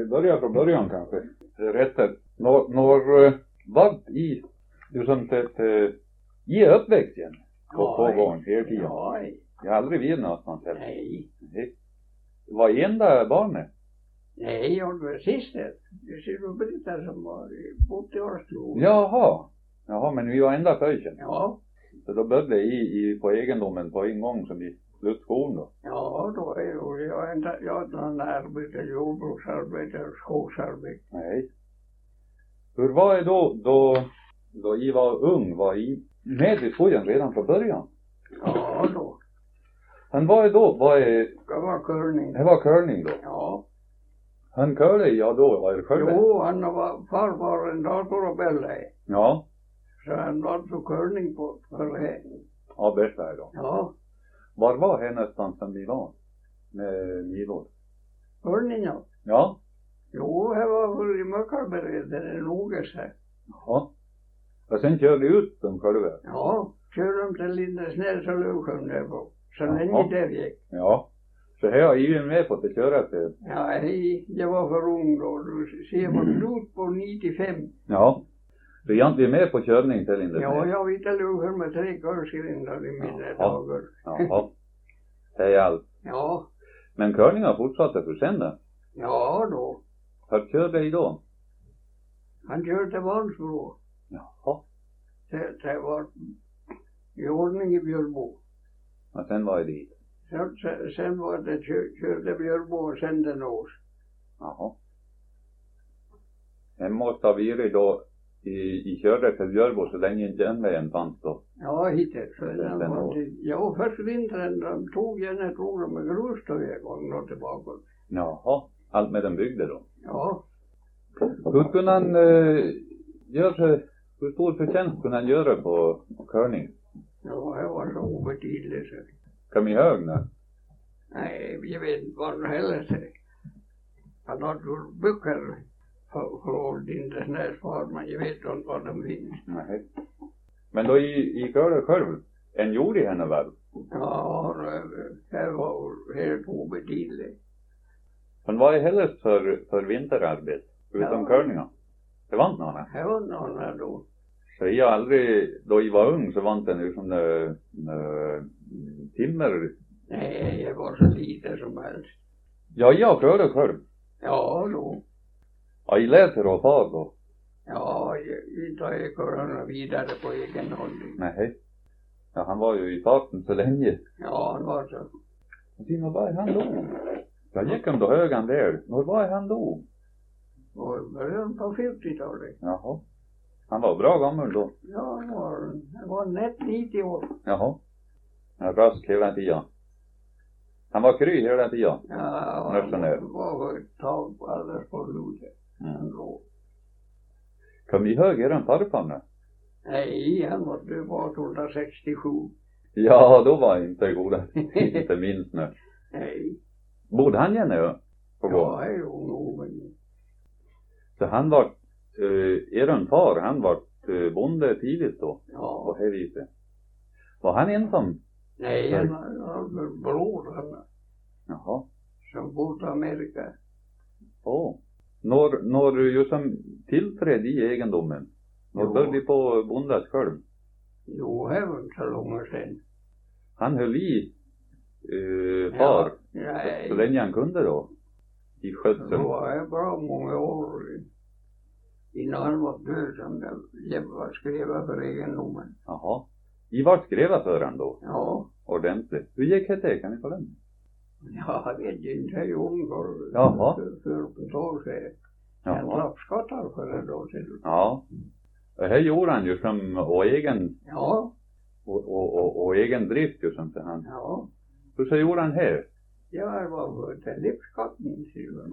vi börjar från början kanske. Rättet. Når vad i, du som i uppväxt igen? På gården hela tiden? Ja. Jag har aldrig vid någonstans heller. Nej. Var enda barnet? Nej, jag var syster. Det ser du Britta som var bott i Årsklo. Jaha, men vi var enda pöjken. Ja. Så då började i på egendomen på en gång som i slutskolan då? Ja, då är jag inte någon arbete, jordbruksarbete, skogsarbete. Nej. Hur var det då I var ung? Var I med i skogen redan från början? Ja, då. Han var ju då, Det var körning. Det var körning då? Ja. Han körde då, var det själv? Jo, far var en dator och bälle. Ja. Så han var så körning på det. Ja, bästa då. Ja. Var var här någonstans som vi var? Med milor? Körning, ja. Ja. Jo, här var väl i Möckarberget, där det noga sig. Ja. Och sen körde ut de själva? Ja, körde de till Lindesnäs och Löfsjön där på. Så länge där gick. Ja. Så här har ju med på att köra till. Ja, jag var för ung då. Du ser man slut på 95. Ja. Du är egentligen med på körning till Lindesnäs? Ja, jag vet att Löfsjön med 3 körcylindrar i mina dagar. Jaha. Det är allt. Ja. Men körningen fortsatte för sen då? Ja, då. Hur körde I då? Han körde till Vansbro. Jaha. Det var i ordning i Björbo. Och sen var det dit? Sen var det körde Björbo och sen den års. Jaha. Den måste ha varit då i körde till Björbo så länge inte järnvägen fanns då? Ja, hittills. Ja, först vintern de tog de med grus då en gång och tillbaka. Jaha. Allt med den byggde då? Ja. Hur kunde han göra, hur stor förtjänst kunde han göra på körning? Ja, det var så obetydligt. Kom I hög nu? Nej, jag vet inte vad det heller säger. Han har gjort böcker för Lindesnäs far, men jag vet inte vad de finns. Nej. Men då I körde själv, en gjorde I henne väl? Ja, det var helt obetydligt. Men vad är helst för vinterarbete, utom körningar? Det var inte någon? Det var någon då. Så jag aldrig, då jag var ung så var inte nu som timmer. Nej, jag var så lite som helst. Ja, jag körde själv. Ja, då. Ja, jag lät det far då. Ja, inte har jag kunnat vidare på egen håll. Nej. Ja, han var ju I farten så länge. Ja, han var så. Och sen var han då? Jag gick om då högan där. När var han då? Och början på 50-talet. Jaha. Han var bra gammal då? Ja, han var nätt 90 år. Jaha. Han var rask hela tiden. Han var kry hela tiden. Ja, han var ett tag alldeles på blodet. Kom I hög en farfar nu? Nej, han var 1867. Ja, då var inte goda. Inte minst nu. Nej. Bodde han igen nu? Ja, jo, nog. Så han var, far, han var bonde tidigt då? Ja. På här viset. Var han ensam? Nej, han var bror han. Jaha. Som bodde i Amerika. När du ju som tillträdde I egendomen? När började på bondas själv? Jo, det var inte så långt sen. Han höll I far? Ja, så länge han kunde då? I skötseln? Det var bra många år innan han var död som jag var skriva för egendomen. Jaha. I var skriva för han då? Ja. Ordentligt. Hur gick det? Kan ni få den? Ja, jag vet inte. Jag gjorde för ett år sedan. En lappskattar för det då till. Ja. Och här gjorde han ju som och egen. Ja. Och egen drift ju som han. Ja. Hur så gjorde han här? Ja, det var till livskatten.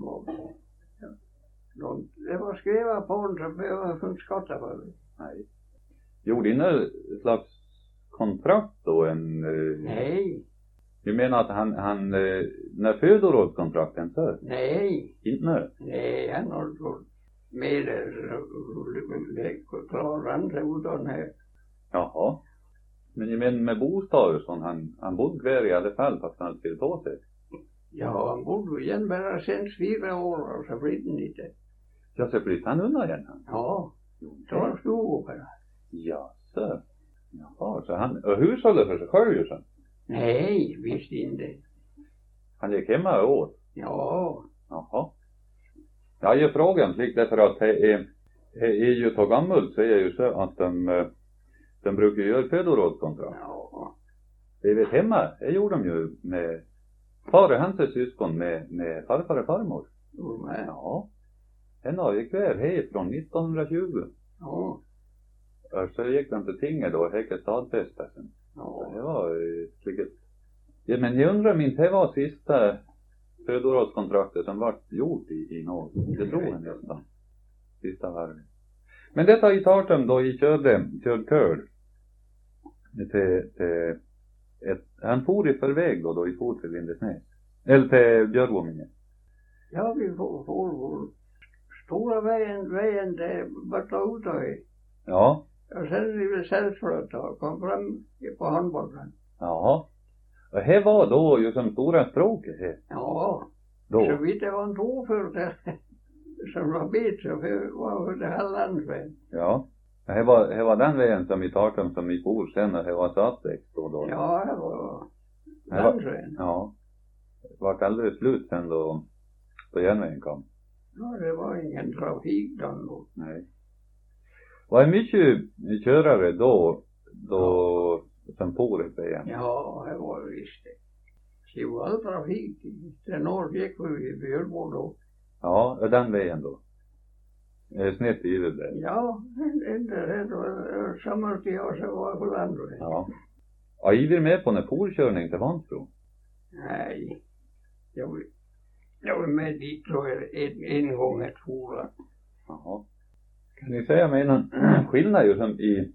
Det var skriva på en som behöver för skatta för det. Nej. Gjorde ni någon slags kontrakt då? Nej. Du menar att han när födorådskontrakten så? Nej. Inte nu? Nej, han har gjort med det klarar han sig utan här. Jaha. Men jag menar med bostad och sånt, han bodde kvar I alla fall fast han skulle ta sig. Ja, han bodde igen bara sen 4 år och så flyttade han inte. Ja, så flyttade han undan igen han. Ja, Jo, så han stod bara. Ja, så. Jaha, så han, och hushållet för sig själv ju sen. Nej, visst inte. Han gick hemma och åt. Ja, Jaha. Ja, jag frågar inte lite därför att det är ju så gammalt så är ju så att de brukar göra födorådskontrakt. ja, Det vet hemma, det gjorde de ju med far och hans syskon med farfar och farmor. gjorde med. Ja. En av gick där hej från 1920. Ja, Och så gick de till tinget då och häckade stadfästa sen. ja. Det var lite... Ja, men jag undrar om inte det var sista födorådskontraktet som var gjort i Norge. Det tror jag nästan. Sista varvet. Men detta i Tartum då i körde kör till han for i förväg då i for till Lindesnäs. Eller till Björgåminge. Ja, vi får vår stora vägen det borta ute. Ja. Och sen vi sällflöt och kom fram på handbollen. Jaha. Och här var då ju som stora stråket här. Ja, Då. så vitt det var en tå för det som var bit så var det Hallandsvägen. Ja. Och här var den vägen som i Tartum som i for sen och här var satsväxt då. Ja, det var Landsvägen. Ja. Det var alldeles slut sen då järnvägen kom. Ja, det var ingen trafik då. Nej. Var det mycket körare då som for i vägen? Ja, det var visst det. Det var all trafik. Den år gick vi i Björbo då. Ja, och den vägen då? Snett i det där. Ja, inte det var samma tid och så var på Landvägen. Ja. Ja, är vi med på en forkörning till Vansbro? Nej, jag var med dit tror jag en gång ett fora. Jaha. Kan ni säga mig någon skillnad ju som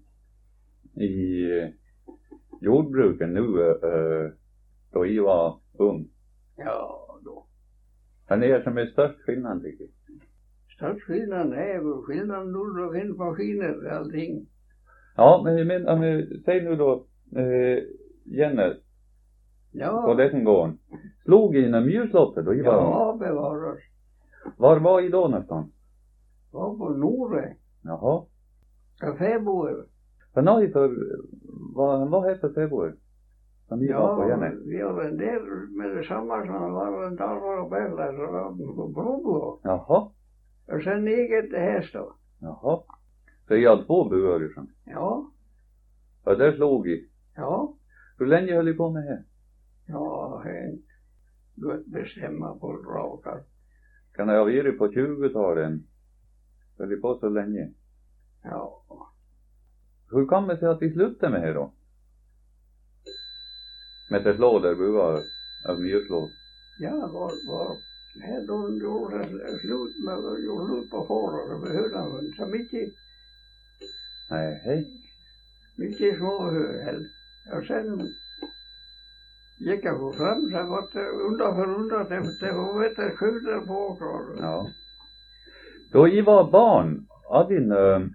i jordbruken nu då jag var ung? Ja, då. Han är som är störst skillnad tycker jag. Störst skillnaden är väl skillnaden då finns maskiner och allting. Ja, men säg nu då Jenny Ja. på den gången. Slog i en mjursloppet då i var. Ja, bevaras. Var i då någonstans? Var på Nore. Jaha. Kaféboer. För nej för vad heter fäbor? Som vi var på Jenny. Vi har en del med detsamma som var en talvar och bälla så var på Brobo. Jaha. Och sen gick det häst då. Jaha. Så jag hade 2 buar ju som. Ja. Och där slog i. Ja. Hur länge höll ni på med det? Ja, helt gott bestämma på raka. Kan jag ha varit på 20-talet? Höll ni på så länge? Ja. Hur kom det sig att vi slutade med det då? Med det slå där buar av myrslå? Ja, var här då gjorde slut på fårar och behövde han så mycket. Nej, hej. Mycket småhöl. Och sen gick jag fram så var det undan för undan det var vet att skjuta på kvar. Ja. Då I var barn, hade din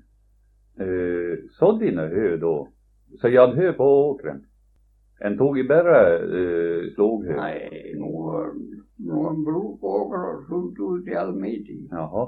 sådd dina hö då. Så jag hade hö på åkren. En tog I bara slog hö. Nej, någon blod på åkern och skjut ut I all mitt. Jaha.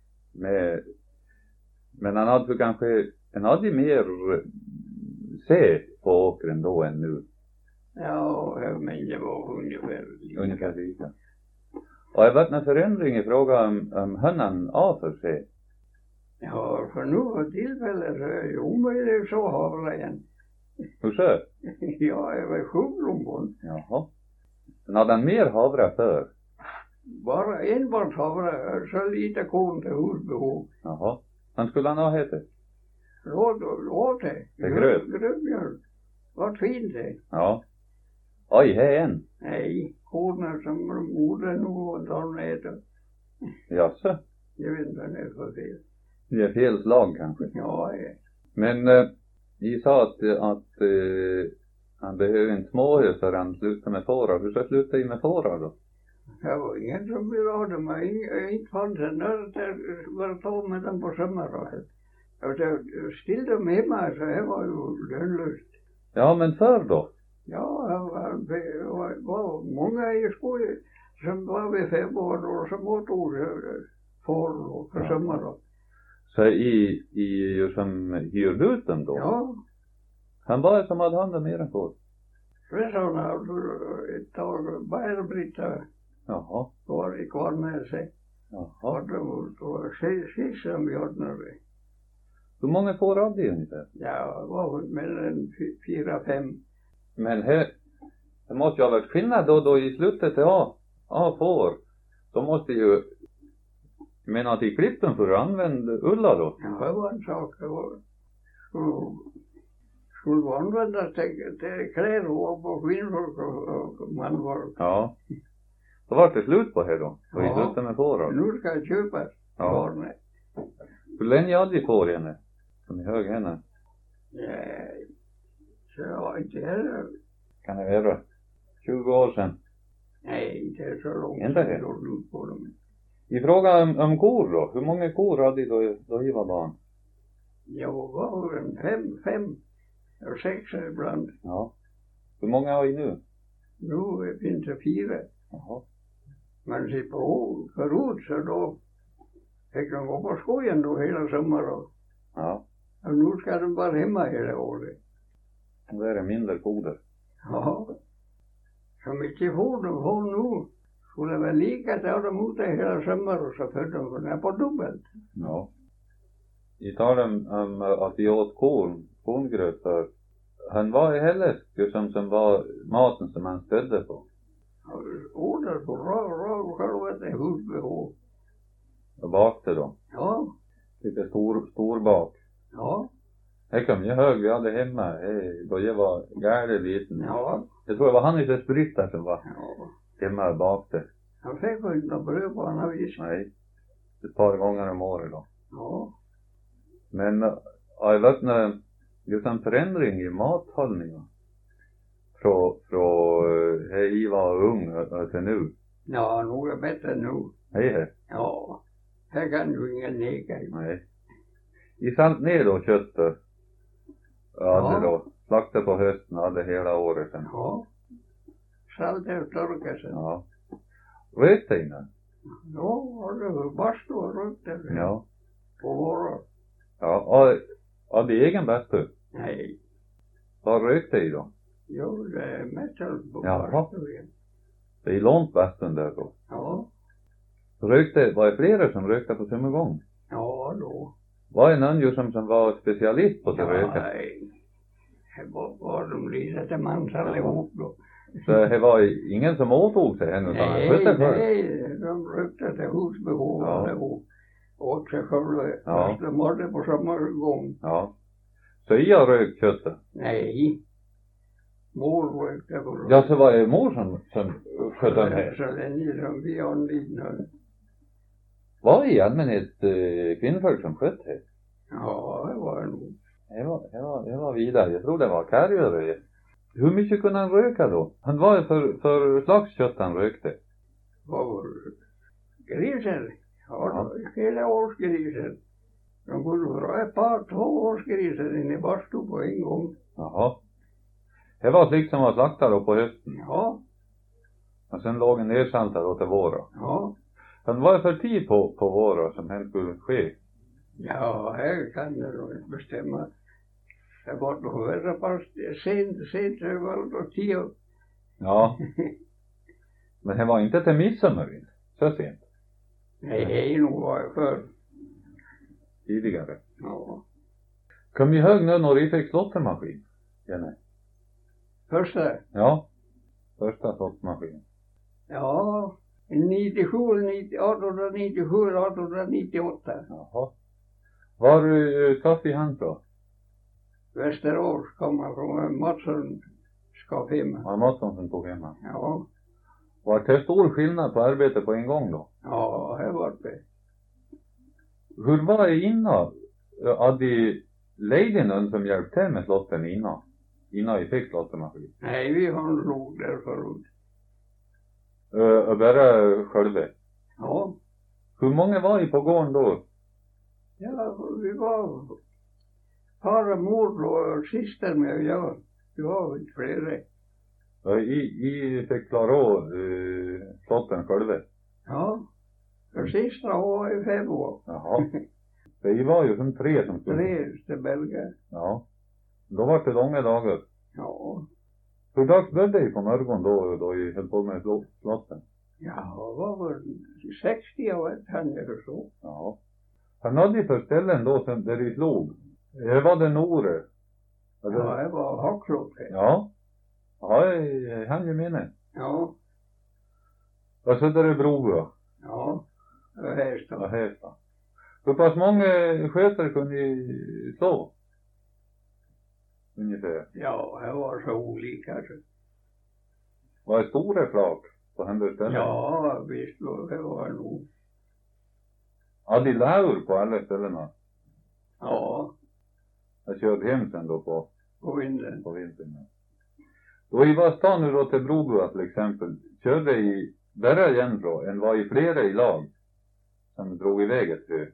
Men han hade för kanske, han hade mer se på åkren då än nu. Ja, men det var ungefär lika. Och det har varit en förändring I fråga om hönnan av för sig. Ja, för nu för tillfället så är det omöjligt så havra igen. Hur så? Ja, jag var sjuklombon. Jaha. Men hade han mer havra för? Bara enbart havra, så lite korn till husbehov. Jaha. Han skulle han ha heter? Låt det. Det är gröt. Grötmjölk. Vad fint det. Ja. Oj, här är en. Nej, korna som modern och de äter. Jaså? Jag vet inte vad det är för fel. Det är fel slag kanske. Ja, Men ni sa att han behöver en småhus för han slutar med fårar. Hur ska jag sluta I med fårar då? det var ingen som ville ha dem. Inte fanns det. När det var tog med dem på sommaren. Och det stillde dem hemma så det var ju lönlöst. Ja, men för då? Ja, det var många I skolan. Sen var vi 5 år och så mottog får och för sommar då. Så i som hyrde ut dem då? Ja. Han var som hade hand om era får? Resorna ett tag Bärbrita Jaha. var i Kvarnäset. Jaha. Och då sist som vi ordnade. Hur många får hade ni ungefär? Ja, var mellan 4-5. Men här, det måste ju ha varit skillnad då i slutet av får. Så måste ju, men att i klippen för att använda ulla då? Ja, det var en sak. Det var, skulle användas till kläder och kvinnfolk och manfolk. Ja. Så var det slut på här då? Och i Ja. slutet med får. Nu ska jag köpa barnet. Hur länge hade vi får henne? Som i hög henne? Nej, så jag var inte heller. Kan det vara 20 år sedan? Nej, inte så långt. Inte det? På dem. I fråga om kor då? Hur många kor hade då vi var barn? Jag var en 5 och 6 ibland. Ja. Hur många har vi nu? Nu finns det 4. Jaha. Men se på förut så då fick de gå på skogen då hela sommaren. Ja. Och nu ska de vara hemma hela året. Det är mindre foder. Ja. Så mycket foder de får nu. Skulle det vara lika så de ute hela sommaren så födde de kunna på dubbelt. Ja. I tal om att vi åt korngröt för han var i heller som var maten som han stödde på. Odlar på själva det husbehov. Och bakte då. Ja. Lite stor bak. Ja. Det kom ju hög vi hade hemma. Då jag var gärde liten. Ja. Jag tror det var han i det spritta som var Ja. hemma och bakte. Han fick ju inte bröd på annat vis. Nej. Ett par gånger om året då. Ja. Men jag vet inte just en förändring i mathållningen. Från hej var ung och till nu. Ja, nog är bättre nu. Hej. Ja. Här kan ju ingen neka. Nej. I salt ner då köttet. Hade då slaktat på hösten hade hela året sen. Ja. Saltet och torkat sig. Ja. Rökte innan? Ja, och det var bastu och rökte. Ja. På våren. Ja, och det egen bastu? Nej. Vad rökte i då? Jo, det är mest på Jaha. bastu igen. Det är långt bastun där då. Ja. Var det flera som rökte på samma gång? Ja, då. Var det någon ju som var specialist på att röka? Nej. Det var de lite till mans allihop då. Så det var ingen som åtog sig henne utan han skötte själv? Nej, de rökte till husbehov allihop. Åt sig själva. Ja. Fast de hade på samma gång. Ja. Så jag rökt köttet? Nej. Mor rökte på det. Ja, så var det mor som skötte den här? Så länge som vi anlitade. Var det i allmänhet kvinnfolk som skötte det? Ja, det var det nog. Det var vidare. Jag tror det var karriär. Hur mycket kunde han röka då? Han var för slags kött han rökte? Var grisen. Ja, hela årsgrisen. De kunde vara ett par 2 årsgrisar inne i bastu på en gång. Jaha. Det var slikt som var slaktad då på hösten. Ja. Och sen låg en nedsaltad då till våren. Ja. Han var för tid på våren som helst skulle ske. Ja, här kan jag nog inte bestämma. Det var nog värre pass sent överallt och 10. Ja. Men det var inte till midsommar inte. Så sent. Nej, det nog var jag för. Tidigare. Ja. Kom ni ihåg nu när vi fick slottermaskin? Jenny? Första. Ja. Första slottermaskin. Ja. 97, 1897, 1898. Jaha. Var du kaffe i hand då? Västerås kommer från Mattsson ska hemma. Var Mattsson som tog hemma? Ja. Var det stor skillnad på arbete på en gång då? Ja, det var det. Hur var det innan? Hade lejde någon som hjälpte till med slotten innan vi fick slottermaskin? Nej, vi har nog där förut. Och bara själva? Ja. Hur många var ni på gården då? Ja, vi var far och mor och syster med och jag. Vi var inte flera. I fick klara av flotten själva? Ja. För sista var i 5 år. Jaha. Det var ju som 3 som skulle. 3 till Belgien. Ja. Då var det långa dagar. Ja. Hur dags började det på morgonen då I höll på med flotten? Ja, var väl 60 år kan jag förstå. Ja. Han hade för ställen då som där det slog. Det var det Nore. Ja, det var Hocklot. Ja. Ja, han ju minne. Ja. Och så där är Broa. Ja. Och Hästa. Ja, Hästa. Hur pass många skötare kunde ni slå? Ungefär. Ja, det var så olika. Var det stora flak på andra ställen? Ja, visst det var nog. Ja, de laur på alla ställena. Ja, Jag körde hem sen då på vintern. på vintern. Ja. Då I var stan nu då till Broboa till exempel. Körde I bara igen då. En var I flera I lag. Som drog iväg ett hö.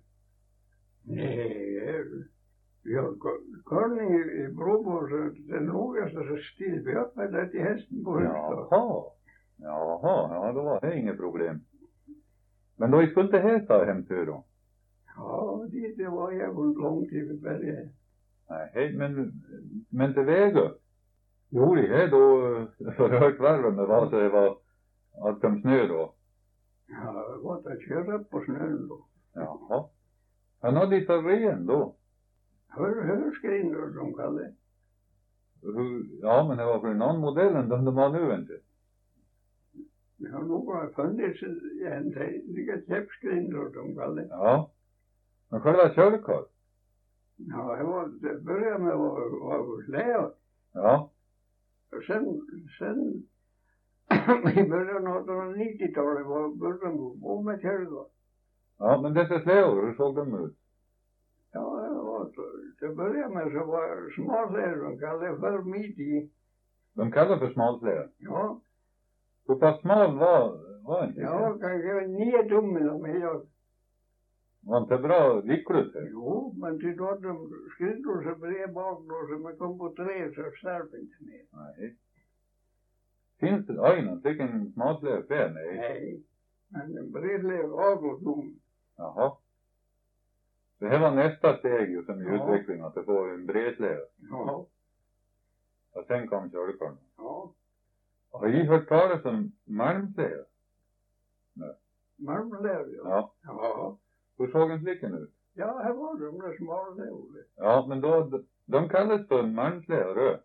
Nej, jag körning i Broboa så det nogaste så still vi upp med det till hästen på huset. Jaha, ja då var det inget problem. Men då skulle inte hästa hem till då? Ja, det var jag långt i berget. Nej, men till vägen. Jo, det är då förhört värre med vad det var att kom snö då. Ja, det var att köra på snön då. Jaha. Han hade I för ren då. Hörskrinder som kallar det. Ja, men det var för en annan modell än de har nu inte. Det har nog funnits en lika käppskrinder som kallar det. Ja. Men själva körkar. Ja, det började med var släv. Ja. Och sen i början av 1990-talet började man gå med körkar. Ja, men dessa slävor, hur såg de ut? Ja, det började med så var smalsläv de kallade för midi. De kallar för smalsläv. Ja. Hur pass smal var inte? Ja, kanske 9 tummen om jag. Var inte bra vickligt? Jo, men till då de skridor så bred bak då så man kom på 3 så slarv inte mer. Nej. Finns det ögonen, tycker en smalsläv för? Nej. Nej, men en bredlev av och tom. Jaha. Det här var nästa steg ju som I Ja. utvecklingen, att det får en bredsläv. Ja, Och sen kom körkarna. ja. Har I hört talas om malmsläv? Marmlev, ja. Ja. Ja. Hur såg en flickan ut? Ja, här var de där smallev. Ja, men då, de kallas för malmsläv.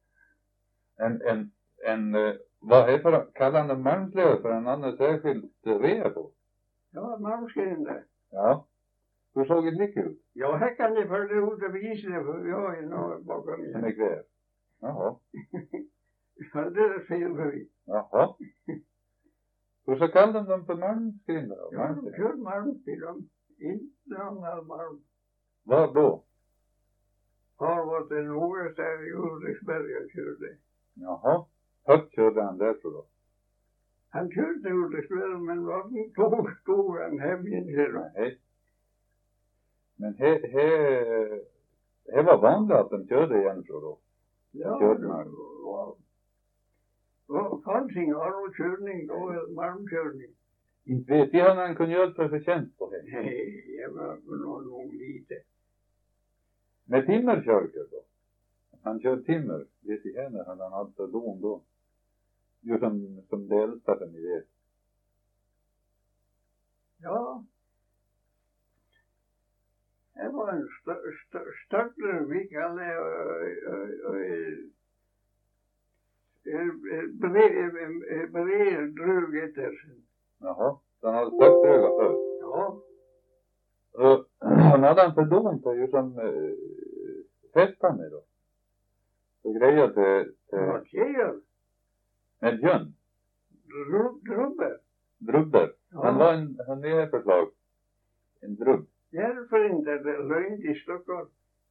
Vad heter det? Kallar de malmsläv för en annan särskild rea på? Ja, marmskrinder. Ja. Hur såg en flicka ut? Ja, här kan ni följa ut och visa det för jag är nog bakom Som igen. är kväv. Jaha. Ja, det är fel för vi. Jaha. Hur så kallar de dem för malmskrinder då? Ja, de kör malm till dem. Inte annan malm. Vad då? Har varit en något där i Ulriksberg och körde. Jaha. Högt körde han där tror jag. Han körde Ulriksberg men var tog han hem igen. Nej. Men här var vanligt att de körde igen tror jag. Ja, Körde det malm. fanns inga körning då, malmkörning. Inte vet jag när han kunde göra för förtjänst på det. Nej, jag var nog lite. Med timmerkörker då? Han kör timmer. Vet I henne han hade för dom då. Ju som det äldsta som ni vet. Ja. Det var en större vi kallar bred drög efter sig. Jaha. Så han hade stöktdröga först. Ja. Han hade han för dom på ju som fästande då. Så grejer till Vad tjejer? med jön. Drubber. Drubber. Ja. Han är förslag. En drubb. Därför inte det löjt i Stockholm.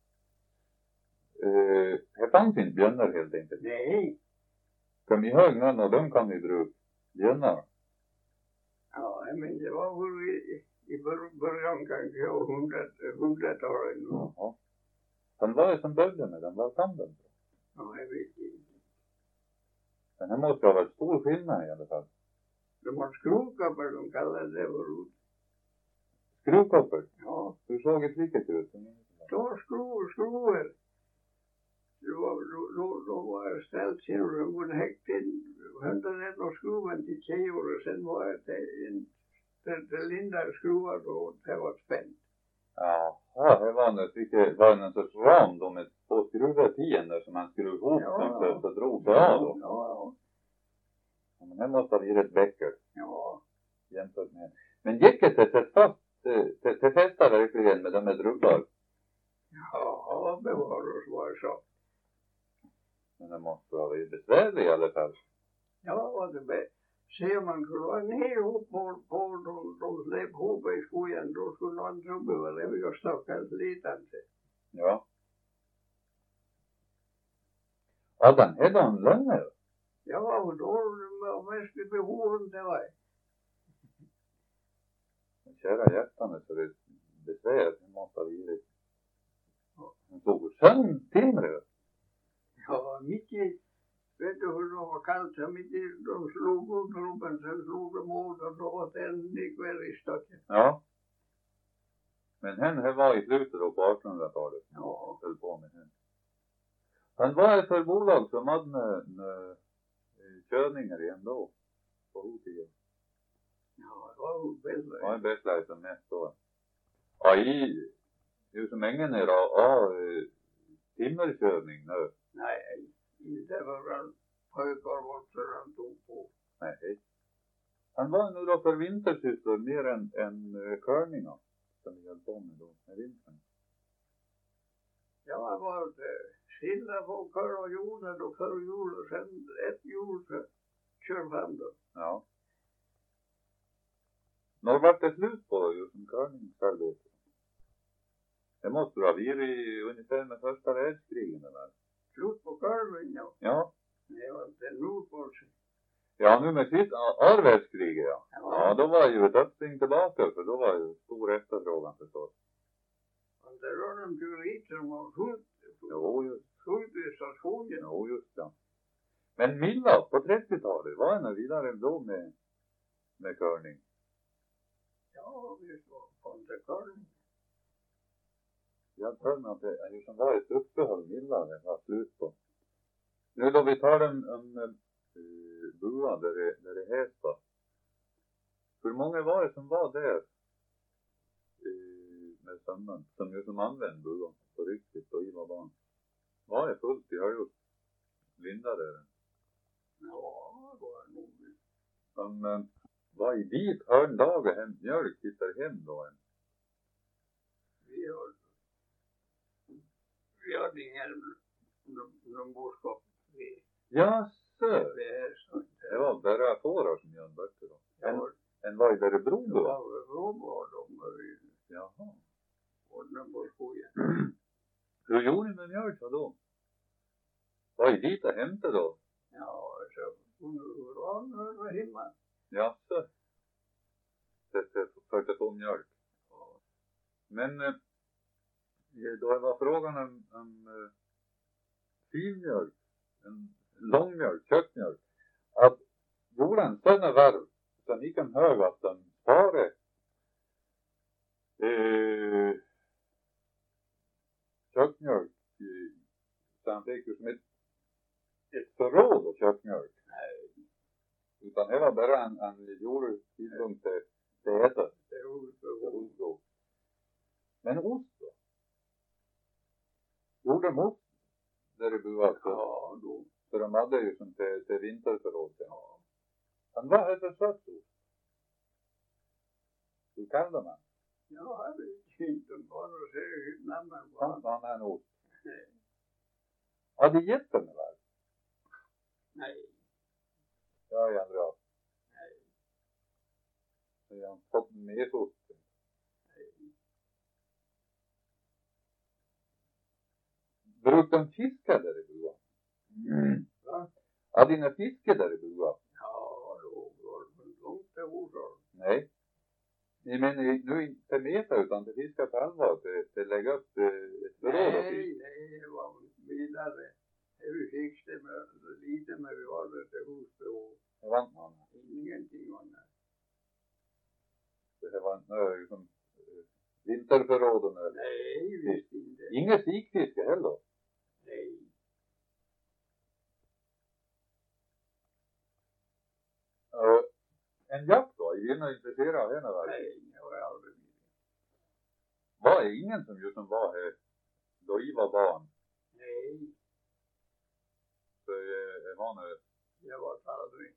Här fanns inte björnar helt enkelt. Nej. Kom ni ihåg någon av dem kan ni dra upp? Björnar. Ja, men det var väl i början kanske av 100-talet. Jaha. Han var ju som började med den. Vad kan den? Ja, jag vet inte. Men det måste ha varit stor skillnad i alla fall. De har skruvkoppar de kallar det förut. Skruvkoppar? Ja. Hur såg ett vilket ut? Då skruvar. Då var jag ställt sin och de kunde häkta in 100 och skruven till tjejor och sen var jag till lindar skruvar då det var spänt. Ja, det var en sorts ram då med 2 skruvar till där som man skruvade ihop så drog det av då. Ja. Men det måste ha varit ett bäcker. Ja. Jämfört med. Men gick det fast till fästa verkligen med de här drubbar? Ja, bevaros var det så. Men det måste ha varit besvärligt i alla fall. Ja, det ser man skulle vara ner ihop på de släpp ihop i skogen. Då skulle någon trubbe vara det vi och stackars litande. Ja. Ja, den hade han länge. Ja, och då var mest i behoven det var. Kära hjärtan så det besvär. Det måste ha varit. Han tog sen timmer. Ja, mycket. Vet du hur det var kallt? Så mycket de slog upp gropen, sen slog de åt och då var det en likväl i stacken. Ja. Men hen var i slutet då på 1800-talet. Ja. Höll på med hen. Han var ett för bolag som hade körningar igen då. På hotiden. Ja, det var väldigt. Det var en bäst som mest då. Ja, ju som ingen är då timmerkörning nu. Nej, det var en pojkar vart han tog på. Nej. Han var nu då för vintersysslor mer än körningar som vi höll på med då med vintern. Ja, var det skilda på kör och jorden och kör och jord och sen ett jord så kör fram då. Ja. När var det slut på just en körningsarbete? Det måste ha varit ungefär med första världskriget eller? Slut på körningen, ja. Ja. Det var inte Nordpols. Ja, nu med sitt världskriget ja. Ja, då var ju ett uppsving tillbaka för då var ju stor efterfrågan förstås. Och det var de teorier som var fullt i stationen. Jo, just ja. Men Milla på 30-talet var en vidare då med körning. Ja, visst var på inte körning. Jag tror att det är som var ett uppehåll Milla det var slut på. Nu då vi tar en bua där det är hästar. Hur många var det som var där med sömmen som ju som använde buan på riktigt och Ivar barn? Var det fullt i Höjus? Linda där? Ja, det var nog. De var i dit hörn dag och hämt mjölk hittar hem då en. Vi hade ingen boskap. Ja, så. Det var bara fårar som Jan Bötte då. En var i Örebro då? Ja, Örebro var de. Jaha. Och den på skogen. Hur gjorde ni med mjölk då? Var i dit och hämtade då? Ja, så uran över himlen. Ja, så. Det för att få mjölk. Ja. Men då var frågan om finmjölk, en långmjölk, köttmjölk. Att jorden sådana varv så ni kan höra att de sparar köttmjölk så han fick ju som ett förråd av köttmjölk. Nej. Utan det var bara en jordtidpunkt till äta. Det är ost. Men ost då? Gjorde de ost där det bor alltså? Ja, då. Så de hade ju som till vinterförråd. Ja. Han var här för sött ost. Hur kallade man? Ja, jag vet inte bara se namnen på han. Han är en ost. Nej. Ja, det är jättemycket väl. Nej. Ja, jag andra. Nej. Så jag har fått mer ost. Nej. Brukade de fiska där i bua? Va? Ja, dina fiske där i bua? Ja, då var det långt till Oslo. Nej. Ni menar nu inte meta utan till fiska på allvar till lägga upp ett förråd? Nej, det var vidare. Vi fick det med lite men vi var det till husbehov. Det var inte någon. Ingenting annat. Det var liksom vinterförråd och nöd. Nej, visst inte. Inget sikfiske heller. Nej. En jakt då? Är ni intresserade av henne? Nej, jag har aldrig blivit. Var det ingen som just var här då I var barn? Nej, Så det var nu. jag var aldrig.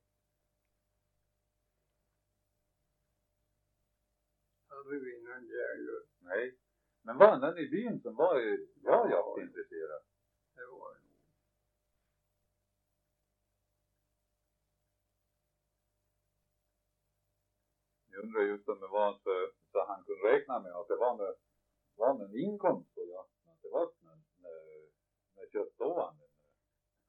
Aldrig vinnande jag gör. Nej. Men var den i byn som var jaktintresserad? Det var det nog. Jag undrar just om det var så han kunde räkna med att det var en inkomst på jakten. Att det var en köttstående.